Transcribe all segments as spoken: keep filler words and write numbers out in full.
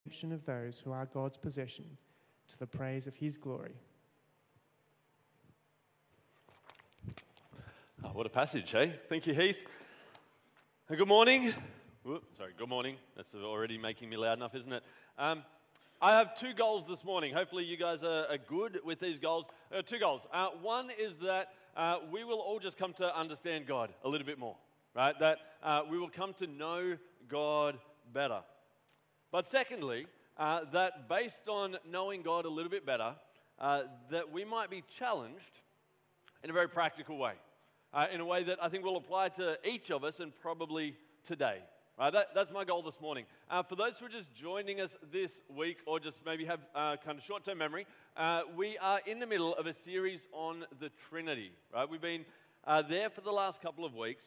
of those who are God's possession, to the praise of his glory. Oh, what a passage, hey? Thank you, Heath. And good morning. Whoop, sorry, good morning. That's already making me loud enough, isn't it? Um, I have two goals this morning. Hopefully you guys are, are good with these goals. Uh, two goals. Uh, one is that uh, we will all just come to understand God a little bit more, right? That uh, we will come to know God better. But secondly, uh, that based on knowing God a little bit better, uh, that we might be challenged in a very practical way, uh, in a way that I think will apply to each of us and probably today. Right, that, that's my goal this morning. Uh, for those who are just joining us this week or just maybe have uh, kind of short-term memory, uh, we are in the middle of a series on the Trinity. Right, we've been uh, there for the last couple of weeks.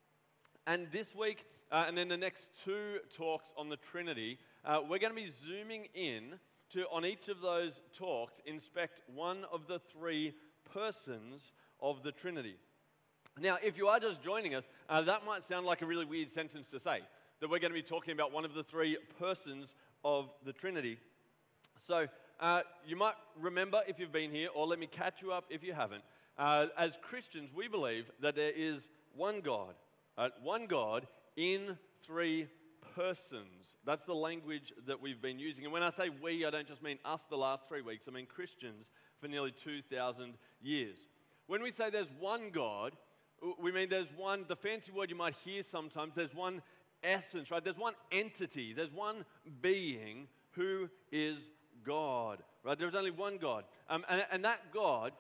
And this week, uh, and then the next two talks on the Trinity, uh, we're going to be zooming in to, on each of those talks, inspect one of the three persons of the Trinity. Now, if you are just joining us, uh, that might sound like a really weird sentence to say, that we're going to be talking about one of the three persons of the Trinity. So, uh, you might remember if you've been here, or let me catch you up if you haven't. Uh, as Christians, we believe that there is one God, uh, one God in three persons. That's the language that we've been using. And when I say we, I don't just mean us the last three weeks. I mean Christians for nearly two thousand years. When we say there's one God, we mean there's one, the fancy word you might hear sometimes, there's one essence, right? There's one entity, there's one being who is God, right? There's only one God. Um, and, and that God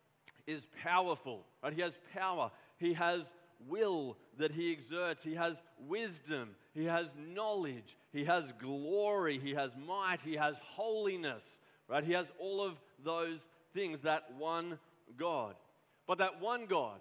is powerful, right? He has power. He has will that he exerts. He has wisdom. He has knowledge. He has glory. He has might. He has holiness, right? He has all of those things, that one God. But that one God,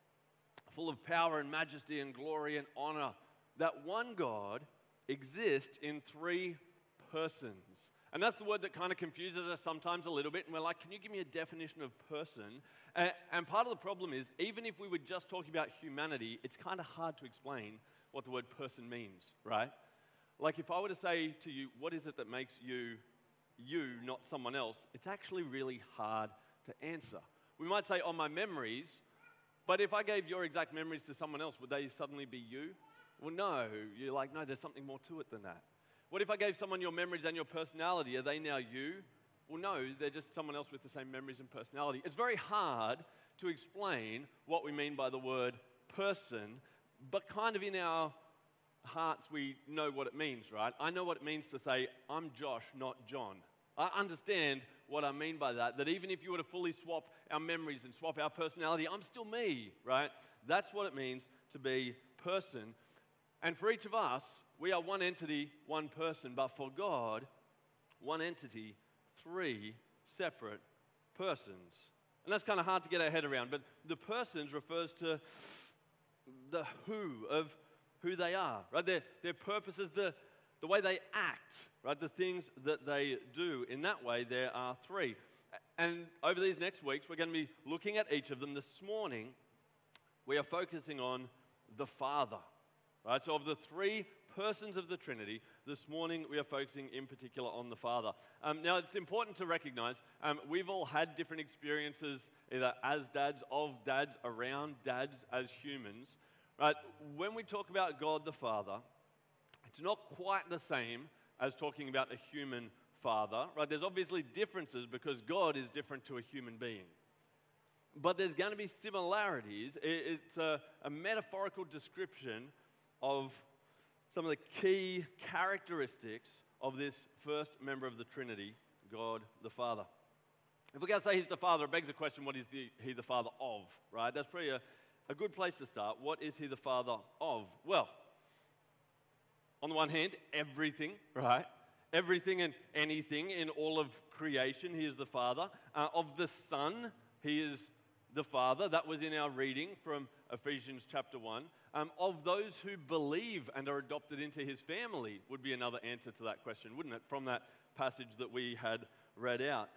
full of power and majesty and glory and honor, that one God exists in three persons. And that's the word that kind of confuses us sometimes a little bit. And we're like, can you give me a definition of person? And, and part of the problem is, even if we were just talking about humanity, it's kind of hard to explain what the word person means, right? Like if I were to say to you, what is it that makes you you, not someone else? It's actually really hard to answer. We might say, oh, my memories. But if I gave your exact memories to someone else, would they suddenly be you? Well, no. You're like, no, there's something more to it than that. What if I gave someone your memories and your personality? Are they now you? Well, no, they're just someone else with the same memories and personality. It's very hard to explain what we mean by the word person, but kind of in our hearts we know what it means, right? I know what it means to say, I'm Josh, not John. I understand what I mean by that, that even if you were to fully swap our memories and swap our personality, I'm still me, right? That's what it means to be person. And for each of us, we are one entity, one person, but for God, one entity, three separate persons. And that's kind of hard to get our head around, but the persons refers to the who of who they are, right? Their, their purposes, the, the way they act, right? The things that they do. In that way, there are three. And over these next weeks, we're going to be looking at each of them. This morning, we are focusing on the Father, right? So of the three persons of the Trinity, this morning we are focusing in particular on the Father. Um, now, it's important to recognize um, we've all had different experiences, either as dads, of dads, around dads as humans. Right? When we talk about God the Father, it's not quite the same as talking about a human father. Right? There's obviously differences because God is different to a human being. But there's going to be similarities. It's a, a metaphorical description of some of the key characteristics of this first member of the Trinity, God the Father. If we're going to say he's the Father, it begs the question, what is the, he the Father of, right? That's pretty a, a good place to start. What is he the Father of? Well, on the one hand, everything, right? Everything and anything in all of creation, he is the Father. Uh, of the Son, he is the Father. That was in our reading from Ephesians chapter one. Um, of those who believe and are adopted into his family would be another answer to that question, wouldn't it? From that passage that we had read out.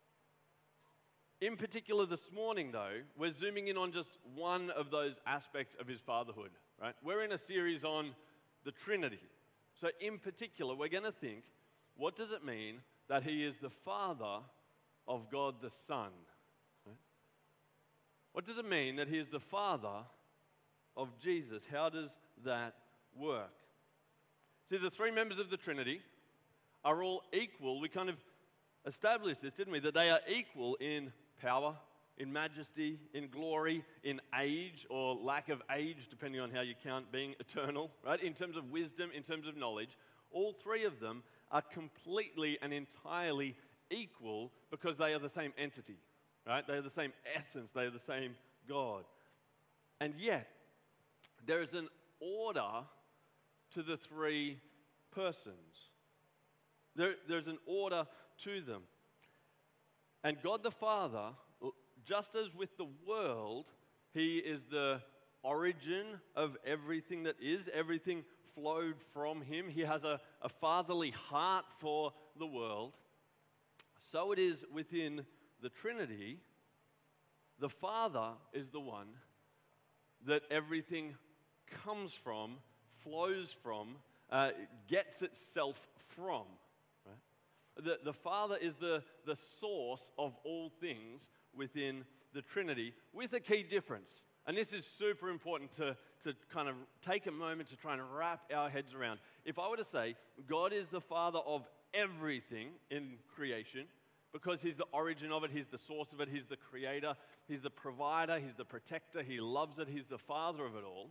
In particular this morning, though, we're zooming in on just one of those aspects of his fatherhood, right? We're in a series on the Trinity. So in particular, we're going to think what does it mean that he is the Father of God the Son? Right? What does it mean that he is the Father of Jesus? How does that work? See, the three members of the Trinity are all equal. We kind of established this, didn't we? That they are equal in power, in majesty, in glory, in age or lack of age, depending on how you count being eternal, right? In terms of wisdom, in terms of knowledge, all three of them are completely and entirely equal because they are the same entity, right? They are the same essence, they are the same God. And yet, there is an order to the three persons. There, there's an order to them. And God the Father, just as with the world, he is the origin of everything that is. Everything flowed from him. He has a, a fatherly heart for the world. So it is within the Trinity. The Father is the one that everything comes from, flows from, uh, gets itself from. Right? The, the Father is the, the source of all things within the Trinity, with a key difference. And this is super important to, to kind of take a moment to try and wrap our heads around. If I were to say, God is the Father of everything in creation, because he's the origin of it, he's the source of it, he's the creator, he's the provider, he's the protector, he loves it, he's the father of it all,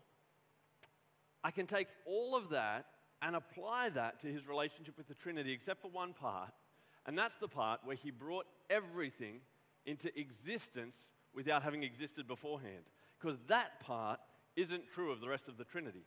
I can take all of that and apply that to his relationship with the Trinity, except for one part, and that's the part where he brought everything into existence without having existed beforehand. Because that part isn't true of the rest of the Trinity.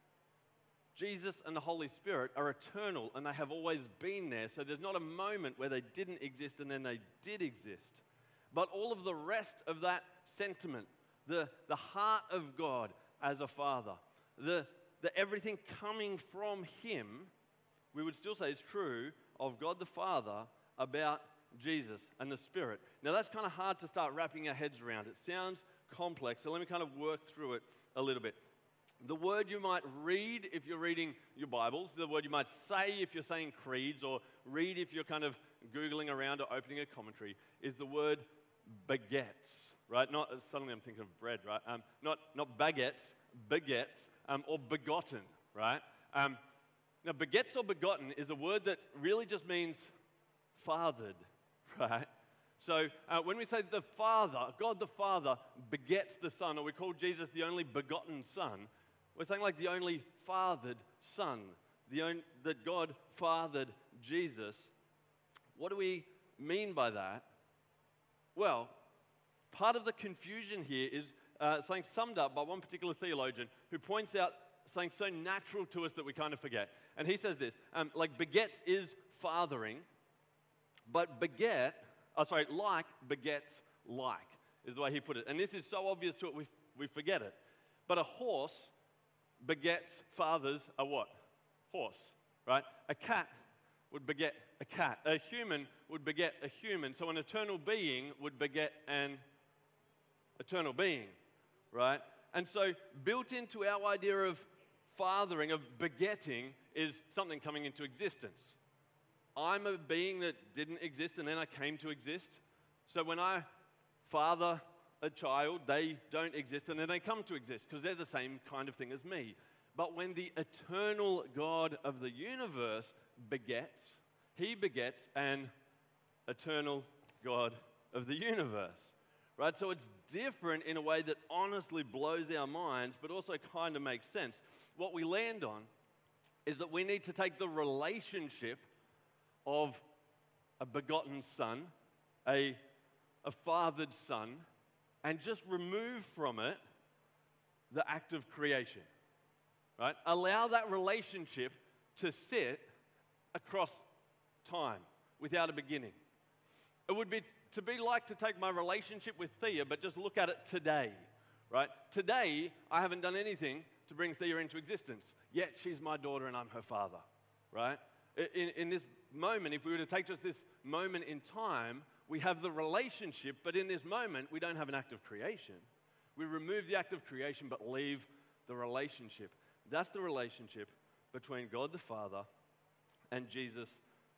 Jesus and the Holy Spirit are eternal and they have always been there, so there's not a moment where they didn't exist and then they did exist. But all of the rest of that sentiment, the, the heart of God as a Father, the, the everything coming from him, we would still say is true of God the Father about Jesus and the Spirit. Now that's kind of hard to start wrapping our heads around. It sounds complex, so let me kind of work through it a little bit. The word you might read if you're reading your Bibles, the word you might say if you're saying creeds, or read if you're kind of Googling around or opening a commentary, is the word baguettes, right? Not, suddenly I'm thinking of bread, right? Um, not, not baguettes, baguettes, um, or begotten, right? Um, now, baguettes or begotten is a word that really just means fathered, right? So uh, when we say the Father, God the Father begets the Son, or we call Jesus the only begotten Son, we're saying like the only fathered Son, the only, that God fathered Jesus. What do we mean by that? Well, part of the confusion here is uh, something summed up by one particular theologian who points out something so natural to us that we kind of forget. And he says this, um, like begets is fathering, but beget, oh, sorry, like begets like, is the way he put it. And this is so obvious to it, we, we forget it. But a horse begets fathers a what? Horse, right? A cat would beget a cat. A human would beget a human. So an eternal being would beget an eternal being, right? And so built into our idea of fathering, of begetting, is something coming into existence. I'm a being that didn't exist and then I came to exist. So when I father a child, they don't exist and then they come to exist because they're the same kind of thing as me. But when the eternal God of the universe begets, he begets an eternal God of the universe, right? So it's different in a way that honestly blows our minds, but also kind of makes sense. What we land on is that we need to take the relationship of a begotten son, a, a fathered son, and just remove from it the act of creation, right? Allow that relationship to sit across time without a beginning. It would be to be like to take my relationship with Thea, but just look at it today, right? Today, I haven't done anything to bring Thea into existence, yet she's my daughter and I'm her father, right? In, in this moment, if we were to take just this moment in time, we have the relationship, but in this moment, we don't have an act of creation. We remove the act of creation, but leave the relationship. That's the relationship between God the Father and Jesus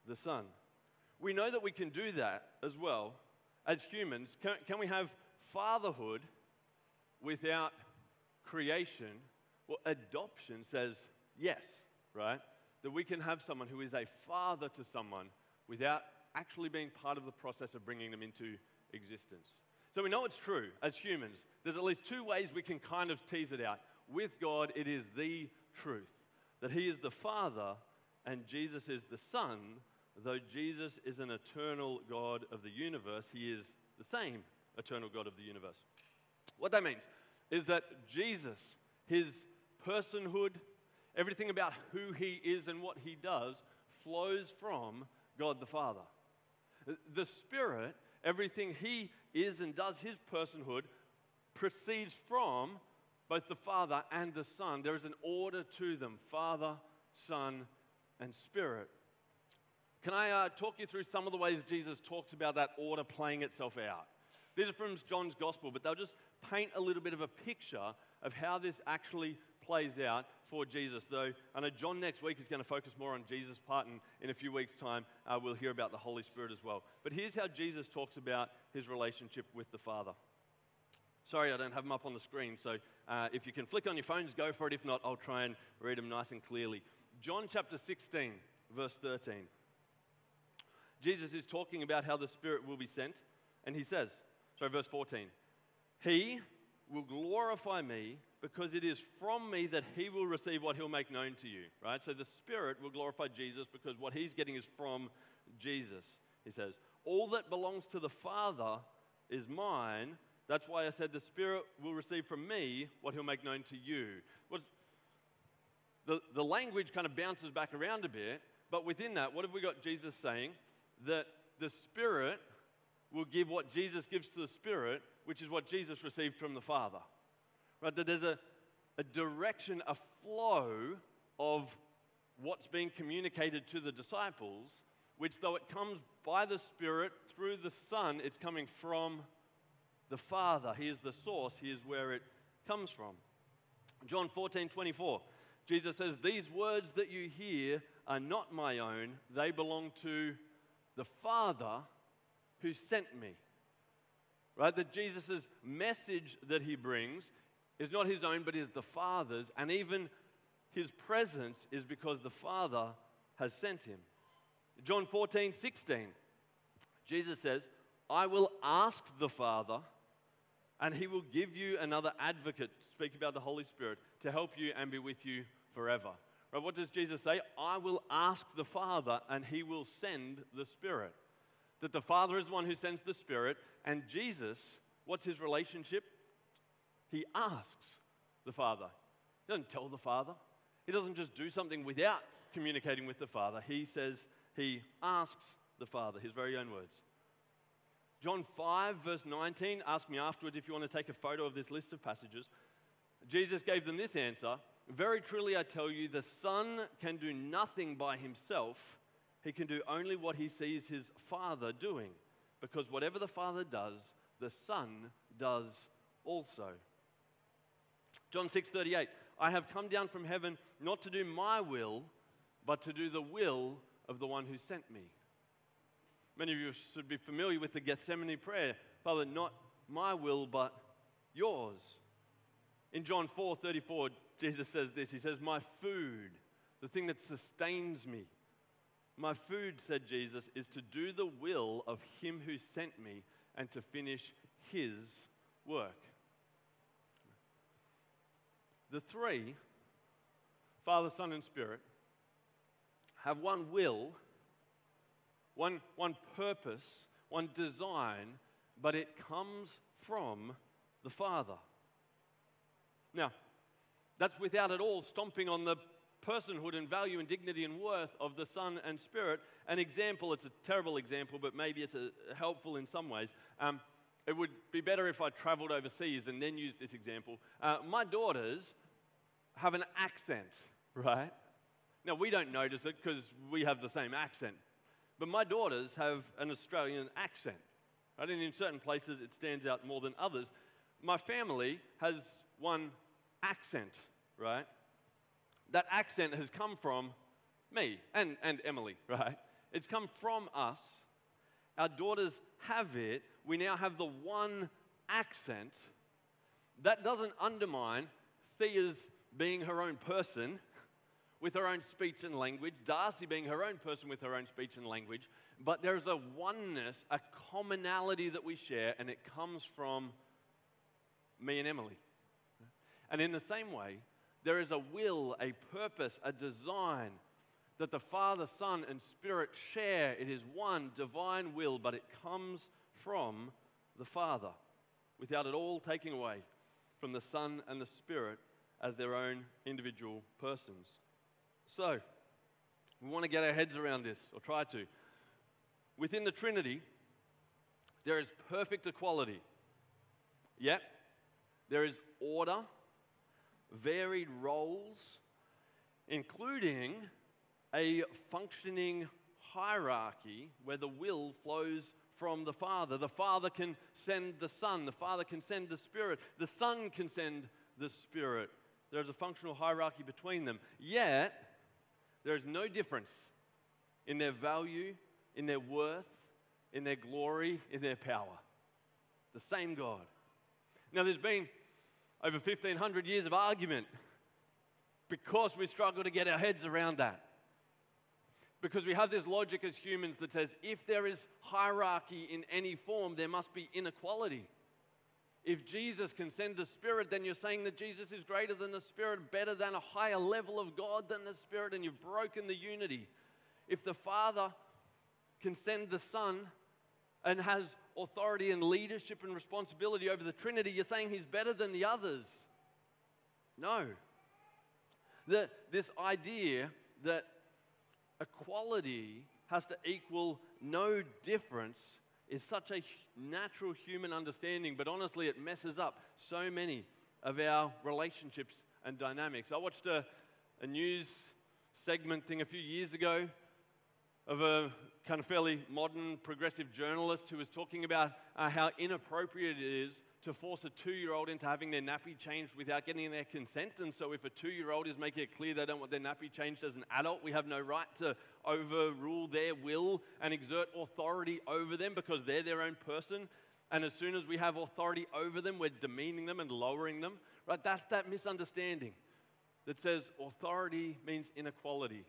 the Son. We know that we can do that as well as humans. Can, can we have fatherhood without creation? Well, adoption says yes, right? That we can have someone who is a father to someone without actually being part of the process of bringing them into existence. So we know it's true as humans. There's at least two ways we can kind of tease it out. With God, it is the truth, that He is the Father and Jesus is the Son. Though Jesus is an eternal God of the universe, He is the same eternal God of the universe. What that means is that Jesus, His personhood, everything about who He is and what He does flows from God the Father. The Spirit, everything He is and does, His personhood, proceeds from both the Father and the Son. There is an order to them, Father, Son, and Spirit. Can I uh, talk you through some of the ways Jesus talks about that order playing itself out? These are from John's Gospel, but they'll just paint a little bit of a picture of how this actually plays out for Jesus. Though I know John next week is going to focus more on Jesus' part, and in a few weeks' time uh, we'll hear about the Holy Spirit as well. But here's how Jesus talks about His relationship with the Father. Sorry, I don't have them up on the screen, so uh, if you can flick on your phones, go for it. If not, I'll try and read them nice and clearly. John chapter sixteen, verse thirteen. Jesus is talking about how the Spirit will be sent, and He says, sorry, verse fourteen, He will glorify me because it is from me that He will receive what He'll make known to you, right? So the Spirit will glorify Jesus because what He's getting is from Jesus, He says. All that belongs to the Father is mine. That's why I said the Spirit will receive from me what He'll make known to you. What's, the, the language kind of bounces back around a bit, but within that, what have we got Jesus saying? That the Spirit will give what Jesus gives to the Spirit, which is what Jesus received from the Father. Right? That there's a, a direction, a flow of what's being communicated to the disciples, which though it comes by the Spirit through the Son, it's coming from the Father. He is the source. He is where it comes from. John fourteen twenty-four, Jesus says, these words that you hear are not my own. They belong to the Father who sent me. Right? That Jesus' message that He brings is not His own, but is the Father's. And even His presence is because the Father has sent Him. John fourteen sixteen, Jesus says, I will ask the Father, and He will give you another advocate, speak about the Holy Spirit, to help you and be with you forever. Right? What does Jesus say? I will ask the Father, and He will send the Spirit. That the Father is the one who sends the Spirit, and Jesus, what's His relationship? He asks the Father. He doesn't tell the Father. He doesn't just do something without communicating with the Father. He says He asks the Father, His very own words. John five, verse nineteen, ask me afterwards if you want to take a photo of this list of passages. Jesus gave them this answer, very truly I tell you, the Son can do nothing by Himself. He can do only what He sees His Father doing, because whatever the Father does, the Son does also. John six thirty-eight, I have come down from heaven not to do my will, but to do the will of the one who sent me. Many of you should be familiar with the Gethsemane prayer. Father, not my will, but yours. In John four thirty-four, Jesus says this. He says, my food, the thing that sustains me, my food, said Jesus, is to do the will of Him who sent me and to finish His work. The three, Father, Son, and Spirit, have one will, one, one purpose, one design, but it comes from the Father. Now, that's without at all stomping on the personhood and value and dignity and worth of the Son and Spirit. An example, it's a terrible example, but maybe it's a, helpful in some ways. Um, it would be better if I traveled overseas and then used this example. Uh, my daughters have an accent, right? Now, we don't notice it because we have the same accent. But my daughters have an Australian accent, right? And in certain places it stands out more than others. My family has one accent, right? That accent has come from me and, and Emily, right? It's come from us. Our daughters have it. We now have the one accent. That doesn't undermine Thea's being her own person with her own speech and language, Darcy being her own person with her own speech and language, but there's a oneness, a commonality that we share, and it comes from me and Emily. And in the same way, there is a will, a purpose, a design that the Father, Son, and Spirit share. It is one divine will, but it comes from the Father, without it all taking away from the Son and the Spirit as their own individual persons. So, we want to get our heads around this, or try to. Within the Trinity, there is perfect equality. Yet, there is order, varied roles, including a functioning hierarchy where the will flows from the Father. The Father can send the Son. The Father can send the Spirit. The Son can send the Spirit. There's a functional hierarchy between them. Yet, there is no difference in their value, in their worth, in their glory, in their power. The same God. Now, there's been over fifteen hundred years of argument because we struggle to get our heads around that. Because we have this logic as humans that says if there is hierarchy in any form, there must be inequality. If Jesus can send the Spirit, then you're saying that Jesus is greater than the Spirit, better than a higher level of God than the Spirit, and you've broken the unity. If the Father can send the Son and has authority and leadership and responsibility over the Trinity, you're saying he's better than the others. No. The, this idea that equality has to equal no difference is such a natural human understanding, but honestly it messes up so many of our relationships and dynamics. I watched a, a news segment thing a few years ago of a kind of fairly modern progressive journalist who was talking about uh, how inappropriate it is to force a two-year-old into having their nappy changed without getting their consent. And so if a two-year-old is making it clear they don't want their nappy changed as an adult, we have no right to overrule their will and exert authority over them because they're their own person. And as soon as we have authority over them, we're demeaning them and lowering them. Right? That's that misunderstanding that says authority means inequality.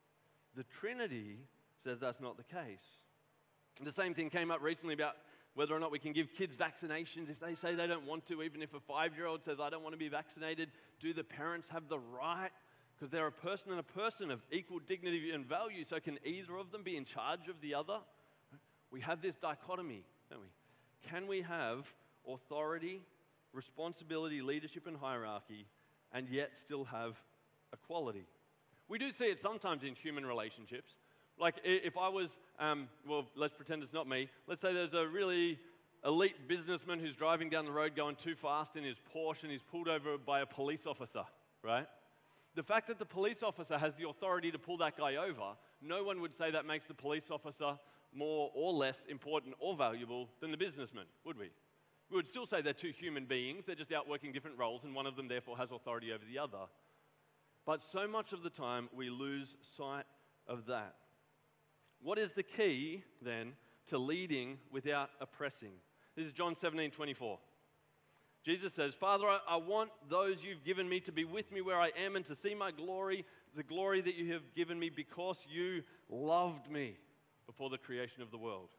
The Trinity says that's not the case. And the same thing came up recently about whether or not we can give kids vaccinations if they say they don't want to. Even if a five-year-old says, I don't want to be vaccinated, do the parents have the right? Because they're a person and a person of equal dignity and value, so can either of them be in charge of the other? We have this dichotomy, don't we? Can we have authority, responsibility, leadership, and hierarchy, and yet still have equality? We do see it sometimes in human relationships. Like if I was, um, well, let's pretend it's not me. Let's say there's a really elite businessman who's driving down the road going too fast in his Porsche and he's pulled over by a police officer, right? The fact that the police officer has the authority to pull that guy over, no one would say that makes the police officer more or less important or valuable than the businessman, would we? We would still say they're two human beings, they're just out working different roles, and one of them therefore has authority over the other. But so much of the time we lose sight of that. What is the key, then, to leading without oppressing? This is John seventeen twenty-four. Jesus says, Father, I, I want those you've given me to be with me where I am and to see my glory, the glory that you have given me because you loved me before the creation of the world.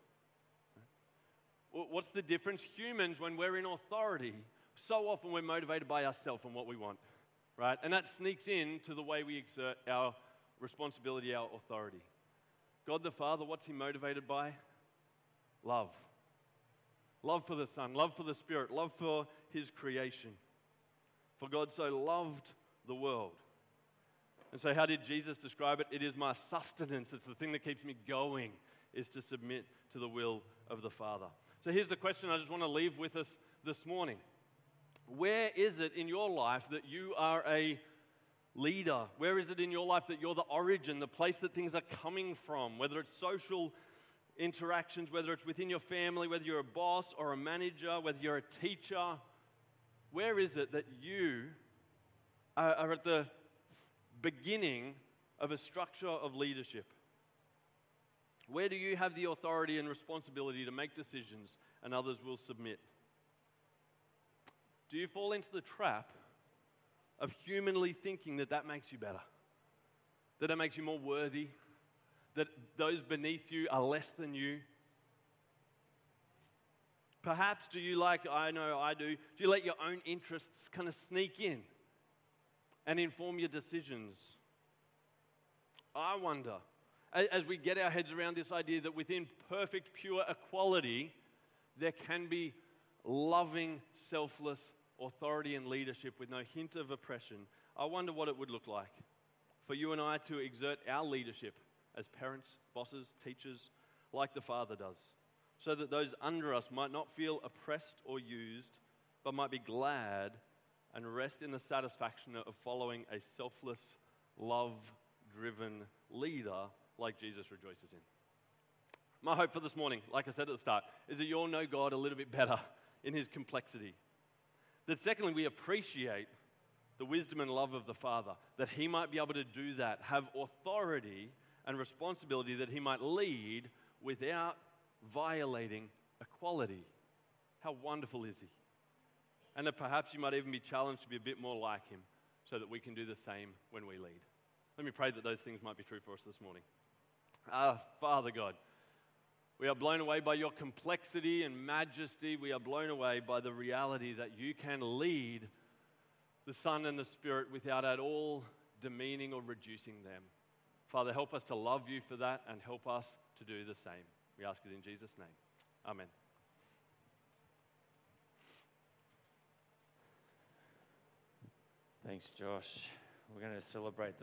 What's the difference? Humans, when we're in authority, so often we're motivated by ourselves and what we want, right? And that sneaks into the way we exert our responsibility, our authority. God the Father, what's he motivated by? Love. Love for the Son, love for the Spirit, love for his creation. For God so loved the world. And so how did Jesus describe it? It is my sustenance. It's the thing that keeps me going, is to submit to the will of the Father. So here's the question I just want to leave with us this morning. Where is it in your life that you are a leader? Where is it in your life that you're the origin, the place that things are coming from, whether it's social interactions, whether it's within your family, whether you're a boss or a manager, whether you're a teacher? Where is it that you are, are at the beginning of a structure of leadership? Where do you have the authority and responsibility to make decisions and others will submit? Do you fall into the trap of humanly thinking that that makes you better? That it makes you more worthy? That those beneath you are less than you? Perhaps do you, like I know I do, do you let your own interests kind of sneak in and inform your decisions? I wonder, as we get our heads around this idea that within perfect, pure equality, there can be loving, selfless authority and leadership with no hint of oppression, I wonder what it would look like for you and I to exert our leadership as parents, bosses, teachers, like the Father does, so that those under us might not feel oppressed or used, but might be glad and rest in the satisfaction of following a selfless, love-driven leader like Jesus rejoices in. My hope for this morning, like I said at the start, is that you'll know God a little bit better in his complexity. That secondly, we appreciate the wisdom and love of the Father, that he might be able to do that, have authority and responsibility, that he might lead without violating equality. How wonderful is he? And that perhaps you might even be challenged to be a bit more like him so that we can do the same when we lead. Let me pray that those things might be true for us this morning. Ah, Father God, we are blown away by your complexity and majesty. We are blown away by the reality that you can lead the Son and the Spirit without at all demeaning or reducing them. Father, help us to love you for that and help us to do the same. We ask it in Jesus' name. Amen. Thanks, Josh. We're going to celebrate